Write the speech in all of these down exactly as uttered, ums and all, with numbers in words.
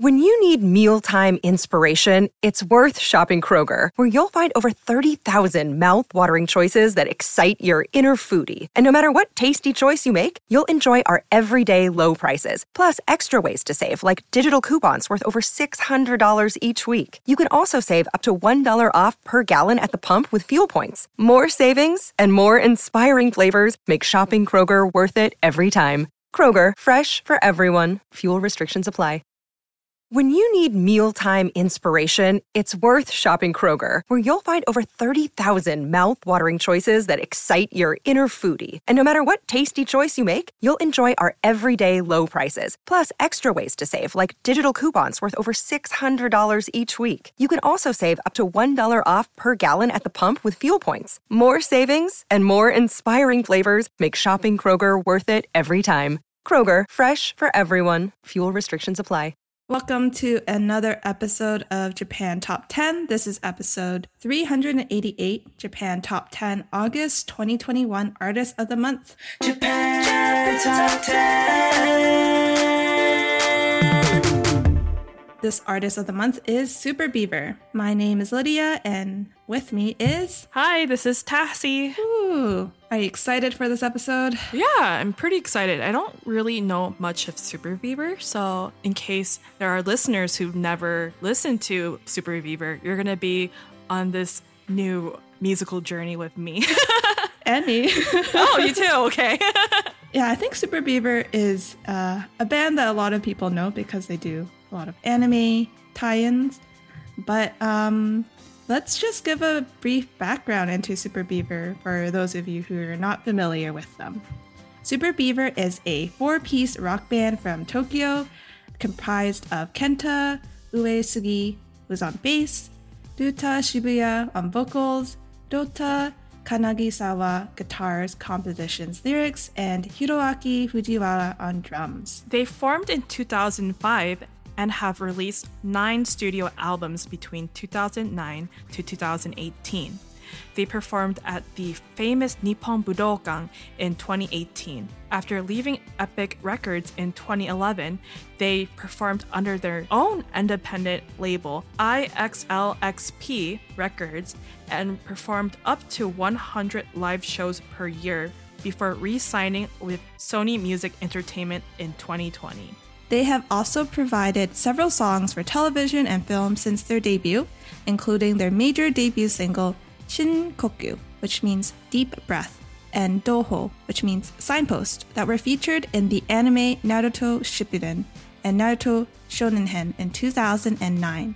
When you need mealtime inspiration, it's worth shopping Kroger, where you'll find over thirty thousand mouth-watering choices that excite your inner foodie. And no matter what tasty choice you make, you'll enjoy our everyday low prices, plus extra ways to save, like digital coupons worth over six hundred dollars each week. You can also save up to one dollar off per gallon at the pump with fuel points. More savings and more inspiring flavors make shopping Kroger worth it every time. Kroger, fresh for everyone. Fuel restrictions apply. When you need mealtime inspiration, it's worth shopping Kroger, where you'll find over thirty thousand mouth-watering choices that excite your inner foodie. And no matter what tasty choice you make, you'll enjoy our everyday low prices, plus extra ways to save, like digital coupons worth over six hundred dollars each week. You can also save up to one dollar off per gallon at the pump with fuel points. More savings and more inspiring flavors make shopping Kroger worth it every time. Kroger, fresh for everyone. Fuel restrictions apply. Welcome to another episode of Japan Top ten. This is episode three hundred eighty-eight, Japan Top ten, August twenty twenty-one Artist of the Month. Japan Top ten! This Artist of the Month is Super Beaver. My name is Lydia, and with me is... Hi, this is Tassie. Ooh, are you excited for this episode? Yeah, I'm pretty excited. I don't really know much of Super Beaver, so in case there are listeners who've never listened to Super Beaver, you're going to be on this new musical journey with me. And me. Oh, you too? Okay. Yeah, I think Super Beaver is uh, a band that a lot of people know because they do a lot of anime tie-ins. But um, let's just give a brief background into Super Beaver for those of you who are not familiar with them. Super Beaver is a four-piece rock band from Tokyo comprised of Kenta Uesugi, who's on bass, Ryuta Shibuya on vocals, Dota Kanagisawa guitars, compositions, lyrics, and Hiroaki Fujiwara on drums. They formed in two thousand five and have released nine studio albums between two thousand nine to two thousand eighteen. They performed at the famous Nippon Budokan in twenty eighteen. After leaving Epic Records in twenty eleven, they performed under their own independent label, I X L X P Records, and performed up to one hundred live shows per year before re-signing with Sony Music Entertainment in twenty twenty. They have also provided several songs for television and film since their debut, including their major debut single, Shin-Kokyu, which means deep breath, and Doho, which means signpost, that were featured in the anime Naruto Shippuden and Naruto Shonenhen in two thousand nine.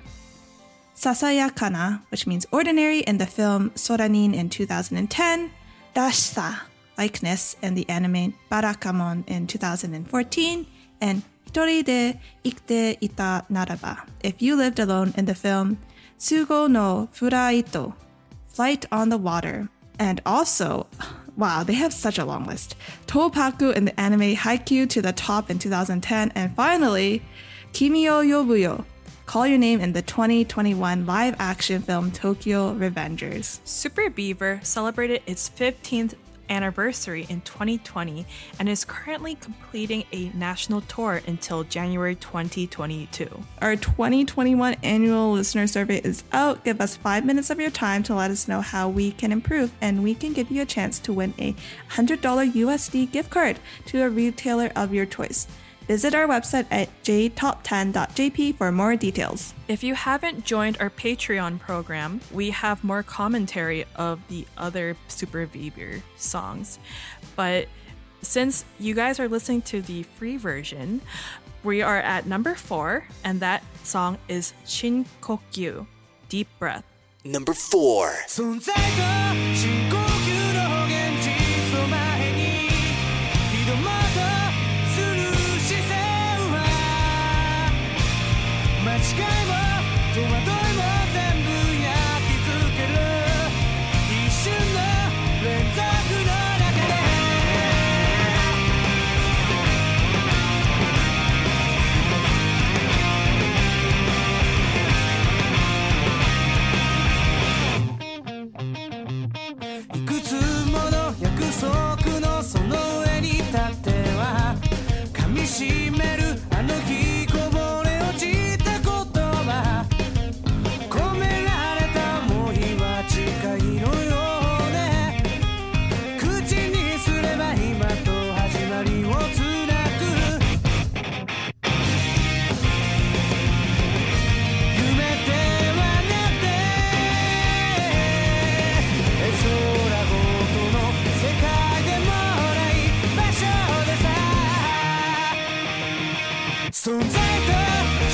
Sasayakana, which means ordinary, in the film Soranin in two thousand ten, Rashsa, likeness, in the anime Barakamon in two thousand fourteen, and Hitori de ikite ita naraba, if you lived alone, in the film Tsugo no Furaito, Flight on the Water. And also, wow, they have such a long list. Toupaku in the anime Haikyuu to the Top in two thousand ten. And finally, Kimi o Yobuyo, Call Your Name, in the twenty twenty-one live-action film Tokyo Revengers. Super Beaver celebrated its fifteenth anniversary in twenty twenty and is currently completing a national tour until January twenty twenty-two. Our twenty twenty-one annual listener survey is out. Give us five minutes of your time to let us know how we can improve, and we can give you a chance to win a one hundred dollars U S D gift card to a retailer of your choice. Visit our website at j top ten dot j p for more details. If you haven't joined our Patreon program, we have more commentary of the other Super Beaver songs. But since you guys are listening to the free version, we are at number four, and that song is Shin-Kokyu, Deep Breath. Number four.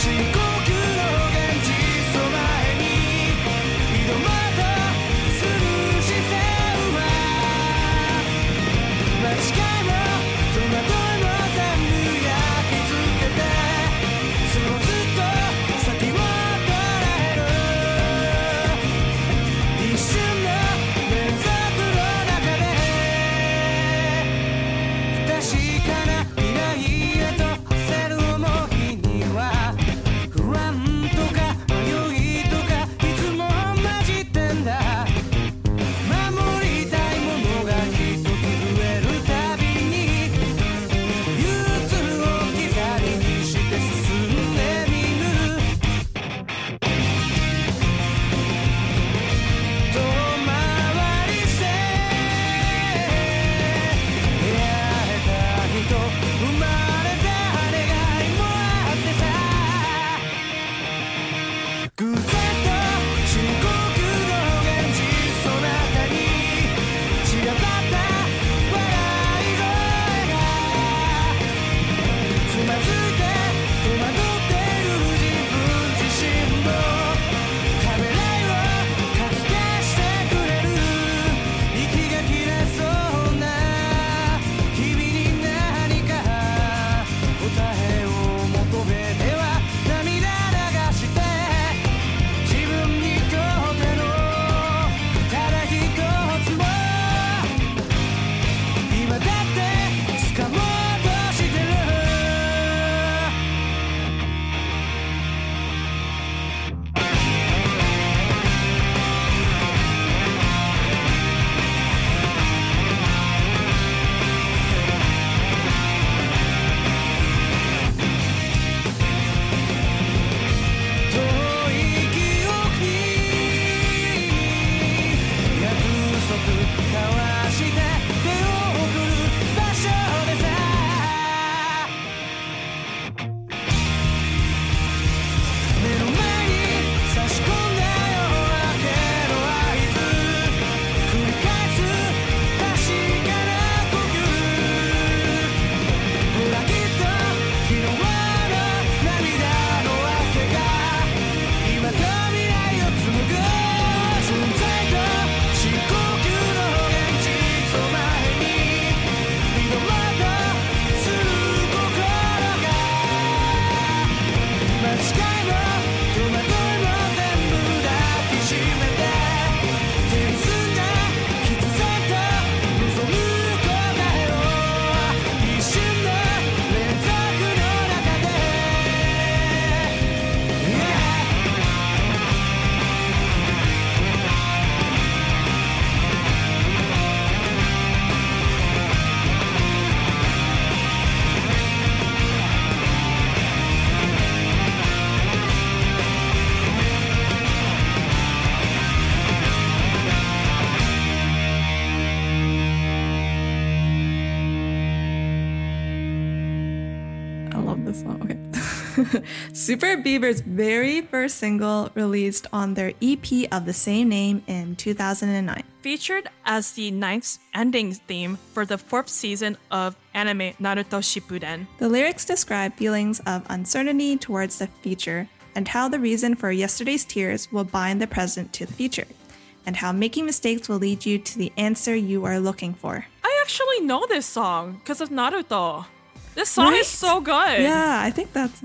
Super Bieber's very first single released on their E P of the same name in two thousand nine. Featured as the ninth ending theme for the fourth season of anime Naruto Shippuden. The lyrics describe feelings of uncertainty towards the future and how the reason for yesterday's tears will bind the present to the future, and how making mistakes will lead you to the answer you are looking for. I actually know this song because of Naruto. This song Right? is so good. Yeah, I think that's...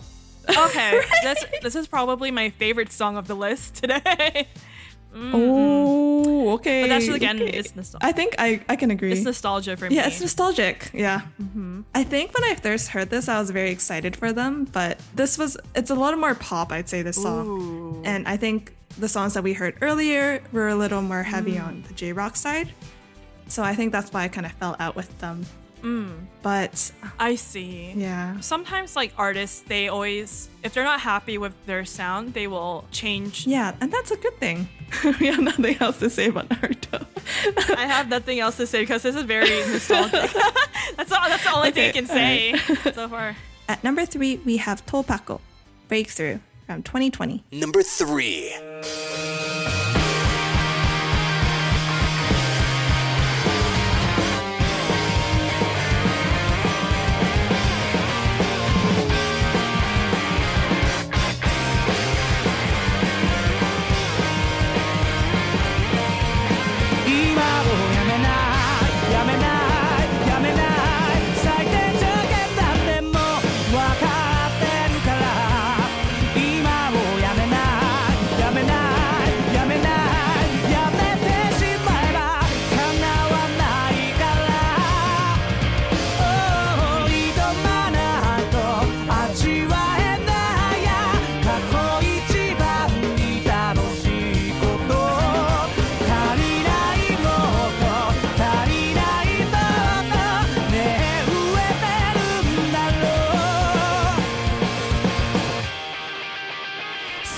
Okay, this, this is probably my favorite song of the list today. Mm-hmm. Oh, okay. But that's, again, okay. it's nostalgia. I think I, I can agree. It's nostalgia for me. Yeah, it's nostalgic. Yeah. Mm-hmm. I think when I first heard this, I was very excited for them, but this was, it's a lot more pop, I'd say, this song. Ooh. And I think the songs that we heard earlier were a little more heavy Mm. on the J-rock side. So I think that's why I kind of fell out with them. Mm. But I see. yeah. Sometimes, like, artists, they always, if they're not happy with their sound, they will change. Yeah, and that's a good thing. We have nothing else to say about Naruto. I have nothing else to say because this is very nostalgic. that's, all, that's the only Okay, thing I can say right. so far. At number three, we have Topako, Breakthrough, from twenty twenty. Number three.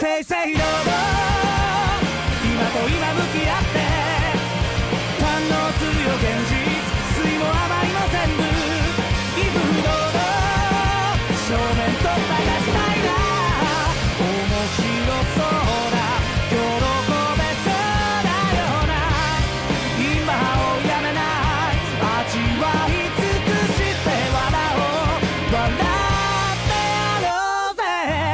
正々堂々今と今向き合って堪能するよ現実酸いも甘いも全部威風堂々正面突破がしたいな面白そうな喜べそうなような今をやめない味わい尽くして笑おう笑ってやろうぜ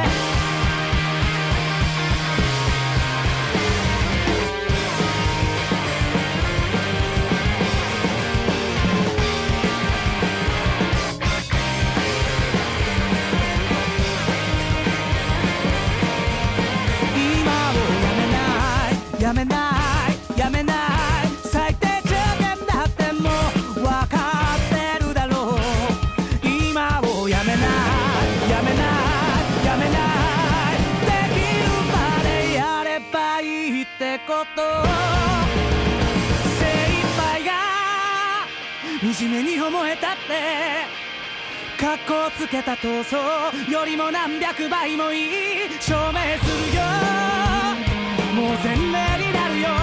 やめないやめない最低条件だってもう分かってるだろう今をやめないやめないやめないできるまでやればいいってこと精一杯が惨めに思えたってかっこつけた闘争よりも何百倍もいい証明するよもう全面になるよやめなか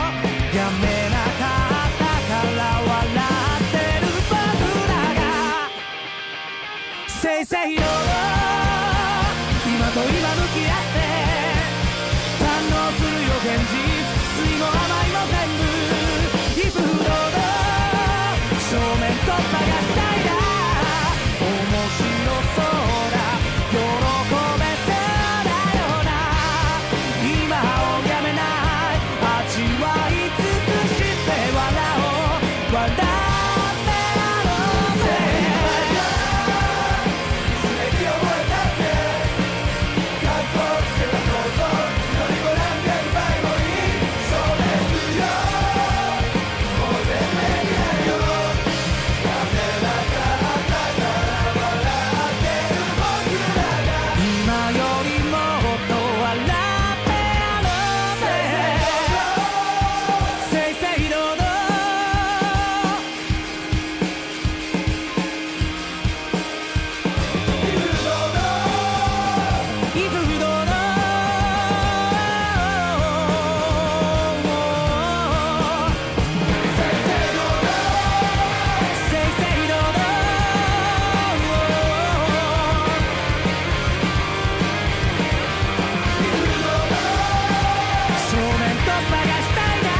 ったから笑ってる僕らが正々堂々今と今向き合って堪能するよ現実酸いも甘いも全部威風堂々正面突破がしたいな面白そうだ喜べそうだよな今をやめない味わい尽くして笑おう笑ってやろうぜ刺激を覚えたって格好つけた闘争よりも何百倍もいい証明するよもう全面になるよやめなかったから笑ってる僕らが今よりもっと笑ってやろうぜ正々堂々威風堂々威風堂々正々堂々正々堂々正面突破がしたいな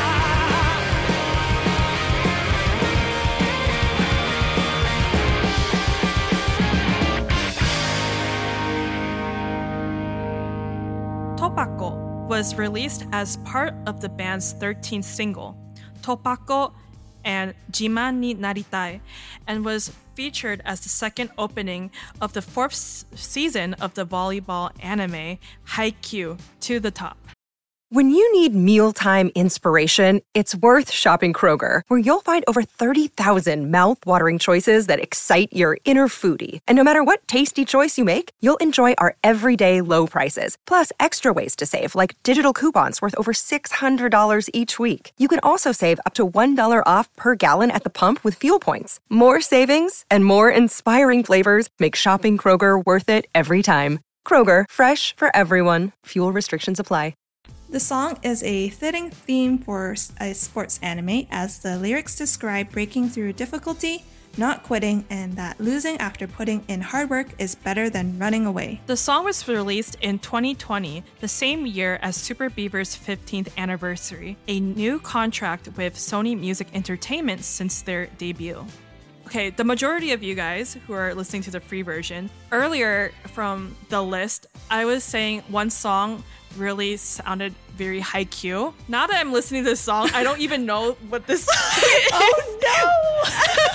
Topako was released as part of the band's thirteenth single, Topako and Jiman ni Naritai, and was featured as the second opening of the fourth s- season of the volleyball anime Haikyuu to the Top. When you need mealtime inspiration, it's worth shopping Kroger, where you'll find over thirty thousand mouth-watering choices that excite your inner foodie. And no matter what tasty choice you make, you'll enjoy our everyday low prices, plus extra ways to save, like digital coupons worth over six hundred dollars each week. You can also save up to one dollar off per gallon at the pump with fuel points. More savings and more inspiring flavors make shopping Kroger worth it every time. Kroger, fresh for everyone. Fuel restrictions apply. The song is a fitting theme for a sports anime, as the lyrics describe breaking through difficulty, not quitting, and that losing after putting in hard work is better than running away. The song was released in twenty twenty, the same year as Super Beaver's fifteenth anniversary, a new contract with Sony Music Entertainment since their debut. Okay, the majority of you guys who are listening to the free version, earlier from the list, I was saying one song really sounded very Haikyuu. Now that I'm listening to this song, I don't even know what this song is. Oh no!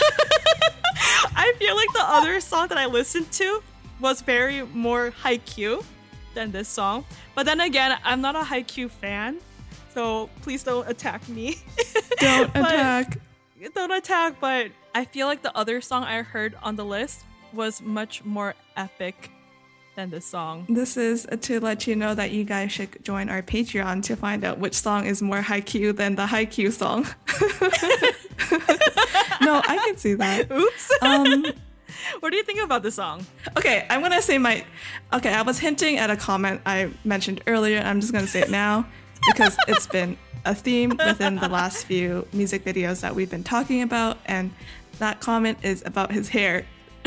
I feel like the other song that I listened to was very more Haikyuu than this song. But then again, I'm not a Haikyuu fan, so please don't attack me. Don't But- attack. Don't attack, but I feel like the other song I heard on the list was much more epic than this song. This is to let you know that you guys should join our Patreon to find out which song is more Haikyuu than the Haikyuu song. No, I can see that. Oops. Um, What do you think about the song? Okay, I'm gonna say my. Okay, I was hinting at a comment I mentioned earlier. I'm just gonna say it now because it's been a theme within the last few music videos that we've been talking about, and that comment is about his hair.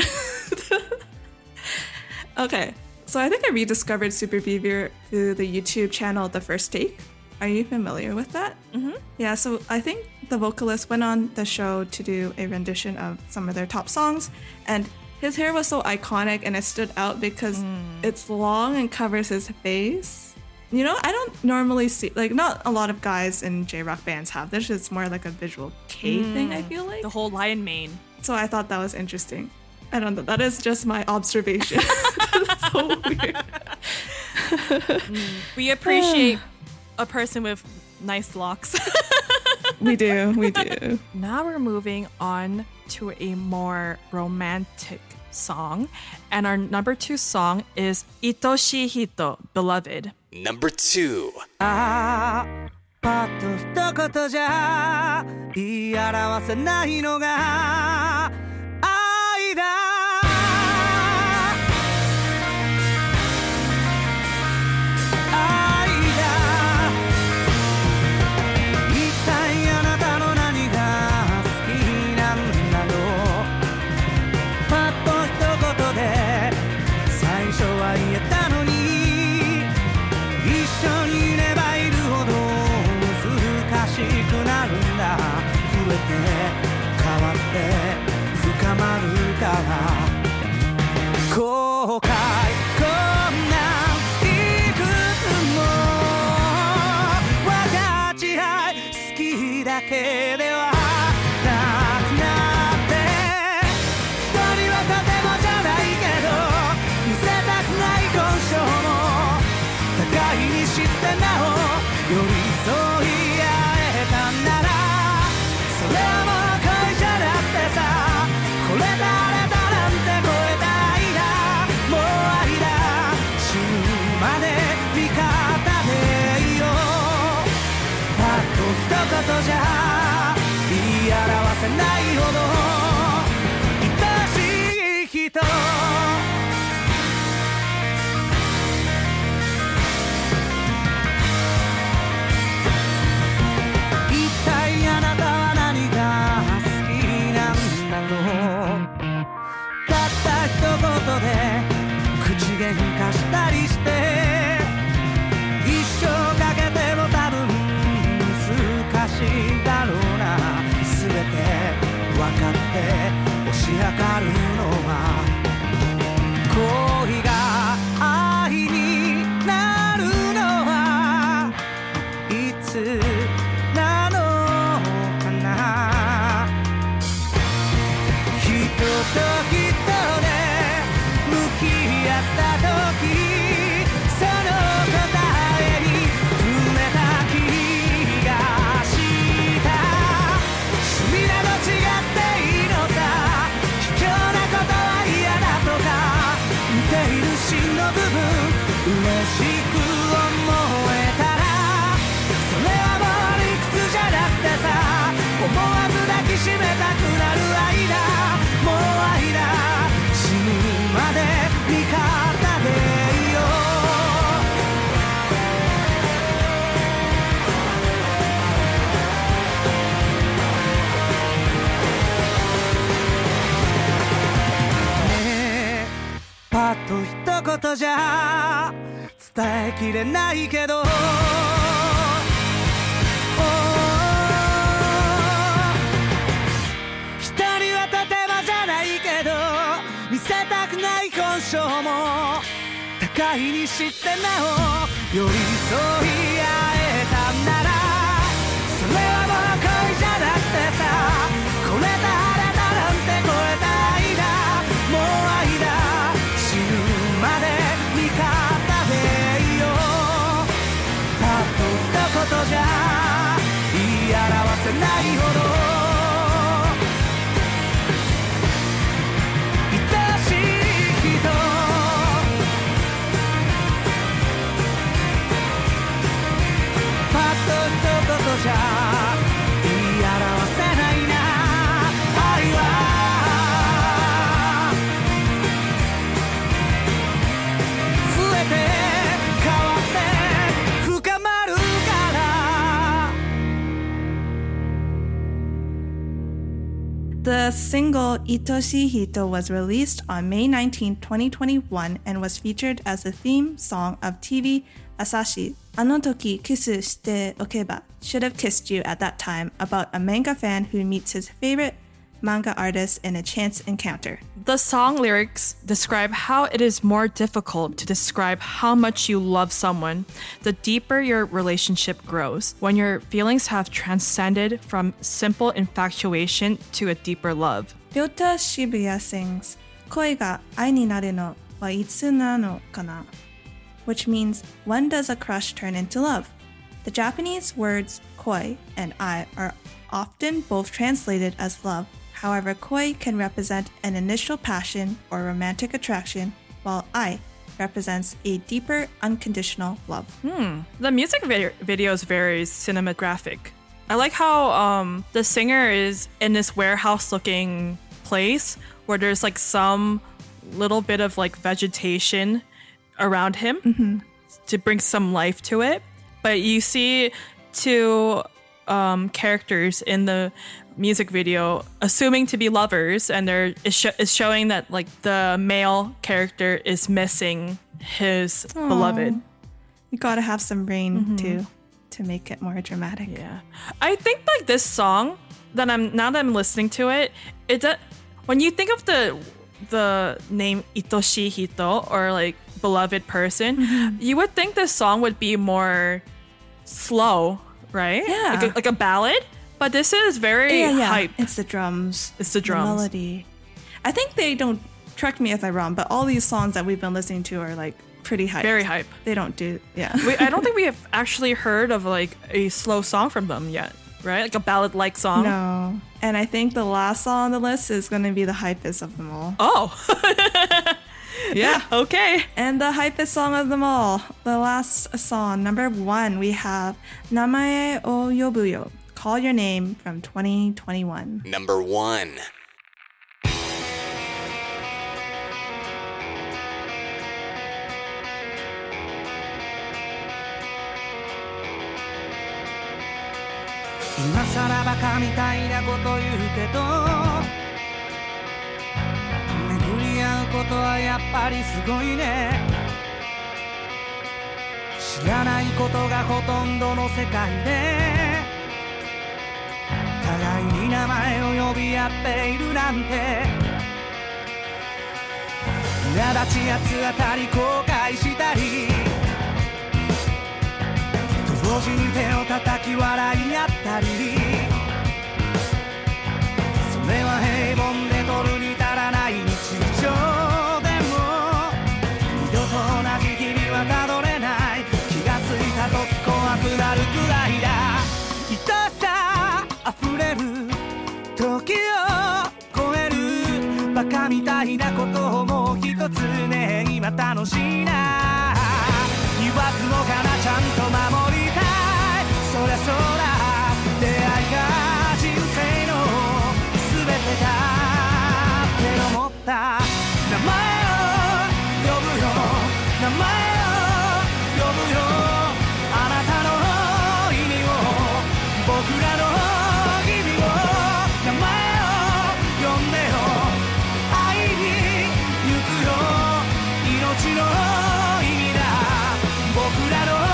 Okay, so I think I rediscovered Super Bieber through the YouTube channel The First Take. Are you familiar with that? Mm-hmm. Yeah, so I think the vocalist went on the show to do a rendition of some of their top songs, and his hair was so iconic and it stood out because mm. it's long and covers his face. You know, I don't normally see, like, not a lot of guys in J-rock bands have this. It's more like a visual K mm. thing, I feel like. The whole lion mane. So I thought that was interesting. I don't know. That is just my observation. That's so weird. mm. We appreciate a person with nice locks. We do. We do. Now we're moving on to a more romantic song. And our number two song is Itoshii Hito, Beloved. Number two. ああ、パッと一言じゃ言い表せないのが愛だ愛だ一体あなたの何が好きなんだろうパッと一言で最初は言えたのに一緒にいればいるほど難しくなるんだ増えて変わって深まるから後悔こんないくつも分かち合い好きだけではなくなって一人はとてもじゃないけど見せたくない今生も互いに知ってなお寄り添い合えたんならそれはもう恋じゃなくてさこれ誰だなんて超えた愛だもう愛だ死ぬまで味方でいようたっと一言じゃ言い表せないほど愛しい人口喧嘩したりして一生かけても多分難しいだろうな全て分かって推し量るのは恋が愛になるのはいつなのかな人と人やった時その答えに触れた気がした趣味など違っていいのさ卑怯なことは嫌だとか似ている芯の部分嬉しく思えたらそれはもう理屈じゃなくてさ思わず抱きしめたくなる愛だもう愛だ死ぬまで味方でいようねえパッと一言じゃ伝えきれないけど一人はとてもじゃないけど見せたくない本性も互いに知ってなお寄り添い合えたんならそれはもう恋じゃなくてさこれだあれだなんて超えた愛だもう愛だ死ぬまで味方でいようたっと一言じゃ言い表せないほどじゃ言い表せないな愛は The single Itoshi Hito was released on May nineteenth, twenty twenty-one and was featured as the theme song of T V Asahi. Ano toki kisu shite okeba, should have kissed you at that time, about a manga fan who meets his favorite manga artist in a chance encounter. The song lyrics describe how it is more difficult to describe how much you love someone the deeper your relationship grows, when your feelings have transcended from simple infatuation to a deeper love. Ryota Shibuya sings, 恋が愛になるのはいつなのかな? Which means, when does a crush turn into love? The Japanese words koi and ai are often both translated as love. However, koi can represent an initial passion or romantic attraction, while ai represents a deeper, unconditional love. Hmm. The music vid- video is very cinematographic. I like how um, the singer is in this warehouse-looking place where there's like some little bit of like vegetation around him mm-hmm. to bring some life to it. But you see two um, characters in the music video assuming to be lovers, and they're it's, sh- it's showing that like the male character is missing his Aww. beloved. You gotta have some rain mm-hmm. too to make it more dramatic. Yeah, I think like this song that I'm now that I'm listening to it, it does, when you think of the the name Itoshi Hito or like beloved person, mm-hmm. you would think this song would be more slow, right? Yeah, like a, like a ballad. But this is very yeah, yeah. hype. It's the drums. It's the drums. The melody. I think they don't, correct me if I'm wrong, but all these songs that we've been listening to are like pretty hype. Very hype. They don't do, yeah. we, I don't think we have actually heard of like a slow song from them yet, right? Like a ballad-like song. No. And I think the last song on the list is going to be the hypest of them all. Oh. Yeah. Okay. And the hypest song of them all, the last song, number one, we have Namae o Yobuyo, Call Your Name from twenty twenty-one. Number one. 今さらバカみたいなこと言うけど巡り合うことはやっぱりすごいね知らないことがほとんどの世界で互いに名前を呼び合っているなんて苛立ちやつ当たり後悔したり同時に手を叩き笑い合ったりそれは平凡で取るに足らない日常でも二度と同じ日々はたどれない気がついた時怖くなるくらいだ愛さあふれる時を超えるバカみたいなことをもう一つね今楽しいな言わずもがなちゃんと守りたいそりゃそうだ出会いが人生の全てだって思った名前を呼ぶよ名前を呼ぶよあなたの意味を僕らの意味を名前を呼んでよ会いに行くよ命の意味だ僕らの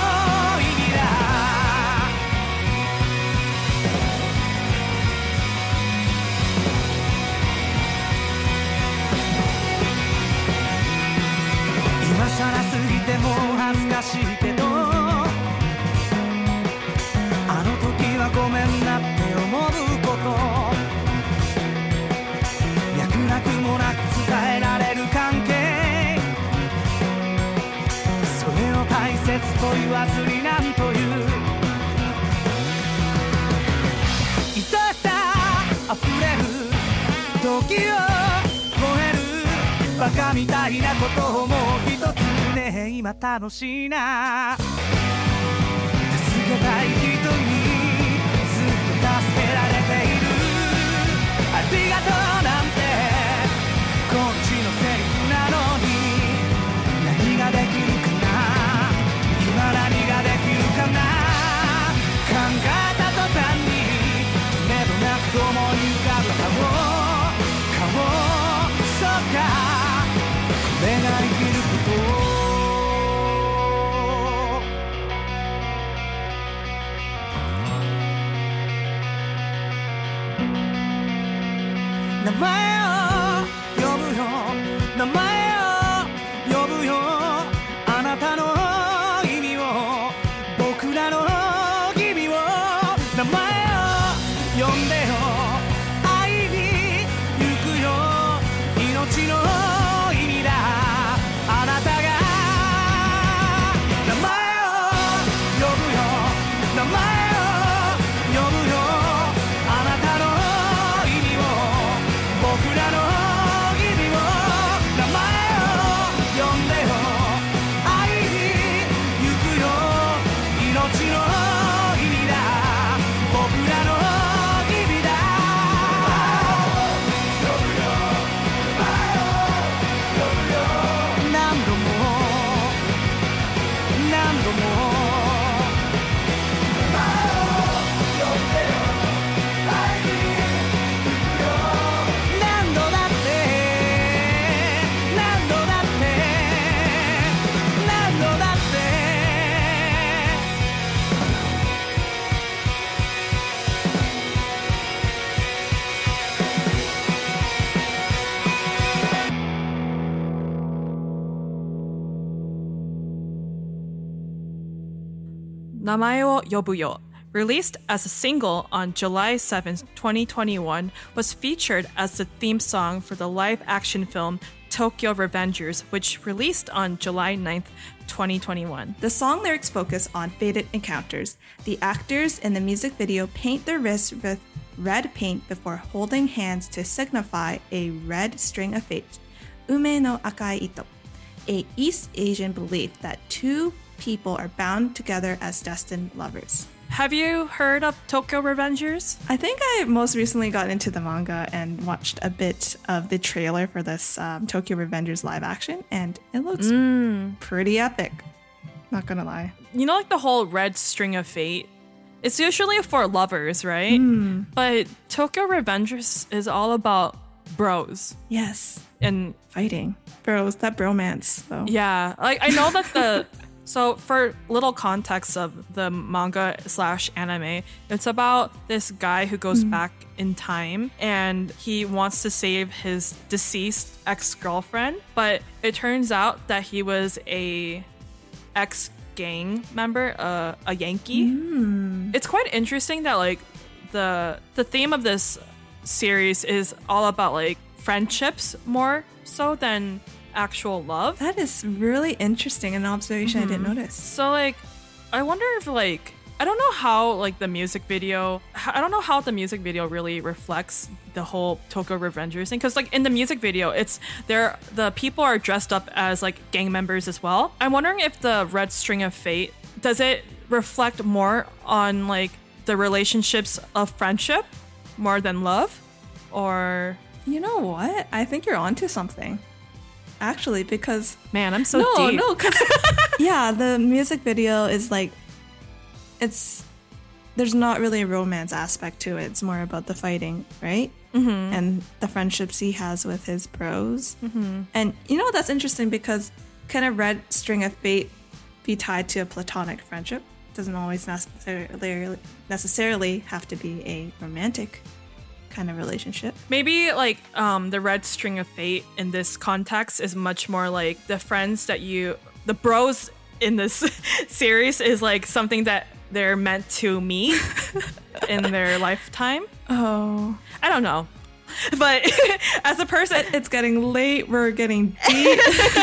今さら過ぎてもう恥ずかしいけどあの時はごめんなって思うこと脈絡もなく伝えられる関係それを大切と言わずになんという愛さあふれる時を超えるバカみたいなことをもう一つね今楽しいな助けたい人にずっと助けられているありがとうなんてこっちのセリフなのに何ができるかな今何ができるかな考えた途端に目もなく思い浮かぶ顔名前を呼ぶよ名前を呼ぶよあなたの意味を僕らの日々を名前を呼んでよ会いに行くよ命の意味だあなたが名前を呼ぶよ名前を呼ぶよあなたの意味を僕らの意味を名前を呼んでよ会いに行くよ命の意味だ僕らの意味だ何度も何度も何度だって何度だって何度だって名前を呼ぶよ, released as a single on July seventh, twenty twenty-one, was featured as the theme song for the live-action film Tokyo Revengers, which released on July ninth, twenty twenty-one. The song lyrics focus on fated encounters. The actors in the music video paint their wrists with red paint before holding hands to signify a red string of fate, ume no akai ito, a East Asian belief that two people are bound together as destined lovers. Have you heard of Tokyo Revengers? I think I most recently got into the manga and watched a bit of the trailer for this um, Tokyo Revengers live action, and it looks Mm. pretty epic. Not gonna lie. You know, like the whole red string of fate? It's usually for lovers, right? Mm. But Tokyo Revengers is all about bros. Yes. And Fighting. Bros, that bromance, though. yeah, like I know that the so for little context of the manga slash anime, it's about this guy who goes back in time and he wants to save his deceased ex-girlfriend, but it turns out that he was a ex-gang member, uh, a Yankee. It's quite interesting that like the the theme of this series is all about like friendships more so than actual love. That is really interesting, an observation I didn't notice. So like I wonder if like I don't know how like the music video I don't know how the music video really reflects the whole Tokyo Revengers thing, because like in the music video it's there the people are dressed up as like gang members as well. I'm wondering if the red string of fate, does it reflect more on like the relationships of friendship more than love? Or You know what? I think you're onto something. Actually, because man, I'm so no, deep. no, because yeah, the music video is like, it's there's not really a romance aspect to it. It's more about the fighting, right? Mm-hmm. And the friendships he has with his bros. Mm-hmm. And you know that's interesting because can a red string of fate be tied to a platonic friendship? Doesn't always necessarily necessarily have to be a romantic kind of relationship. Maybe like um, the red string of fate in this context is much more like the friends that you, the bros in this series is like something that they're meant to meet in their lifetime. Oh, I don't know. But as a person, it's getting late. We're getting deep.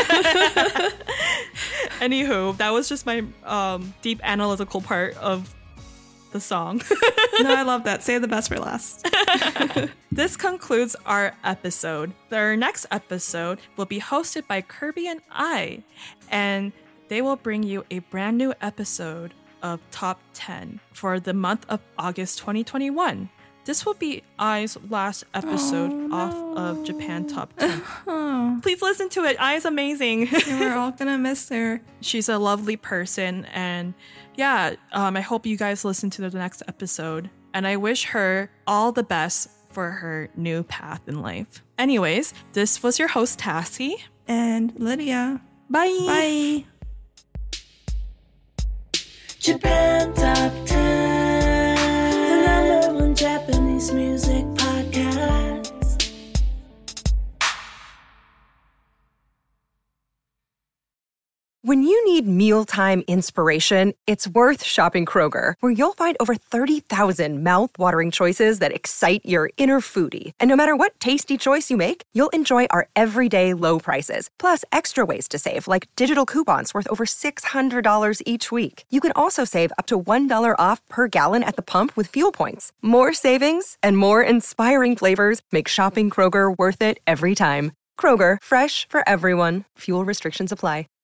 Anywho, that was just my um, deep analytical part of the song. No, I love that. Save the best for last. This concludes our episode. Our next episode will be hosted by Kirby and I, and they will bring you a brand new episode of Top ten for the month of August twenty twenty-one. This will be Ai's last episode Oh, no. off of Japan Top ten. Oh, Please listen to it. Ai's amazing. we're all gonna miss her. She's a lovely person, and yeah, um, I hope you guys listen to the next episode, and I wish her all the best for her new path in life. Anyways, this was your host, Tassie. And Lydia. Bye! Bye. Japan Top ten, the number one Japanese music podcast. need mealtime inspiration, it's worth shopping Kroger, where you'll find over thirty thousand mouth-watering choices that excite your inner foodie. And no matter what tasty choice you make, you'll enjoy our everyday low prices, plus extra ways to save, like digital coupons worth over six hundred dollars each week. You can also save up to one dollar off per gallon at the pump with fuel points. More savings and more inspiring flavors make shopping Kroger worth it every time. Kroger, fresh for everyone. Fuel restrictions apply.